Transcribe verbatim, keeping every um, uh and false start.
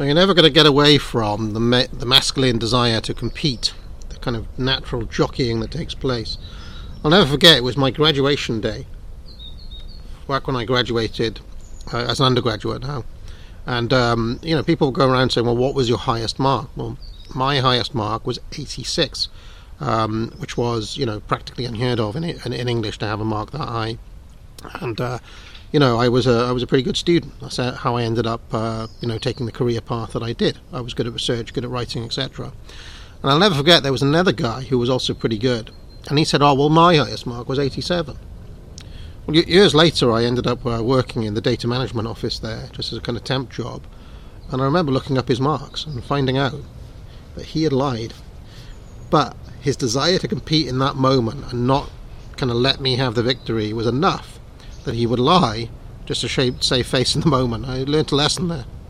Now, you're never going to get away from the, ma the masculine desire to compete, the kind of natural jockeying that takes place. I'll never forget, it was my graduation day, back when I graduated uh, as an undergraduate now. And, um, you know, people go around saying, well, what was your highest mark? Well, my highest mark was eighty-six, um, which was, you know, practically unheard of in, in, in English to have a mark that high. And, uh, you know, I was a I was a pretty good student. That's how I ended up, uh, you know, taking the career path that I did. I was good at research, good at writing, et cetera. And I'll never forget, there was another guy who was also pretty good, and he said, "Oh, well, my highest mark was eighty-seven." Well, years later, I ended up uh, working in the data management office there, just as a kind of temp job. And I remember looking up his marks and finding out that he had lied. But his desire to compete in that moment and not kind of let me have the victory was enough that he would lie just to save face in the moment. I learned a lesson there.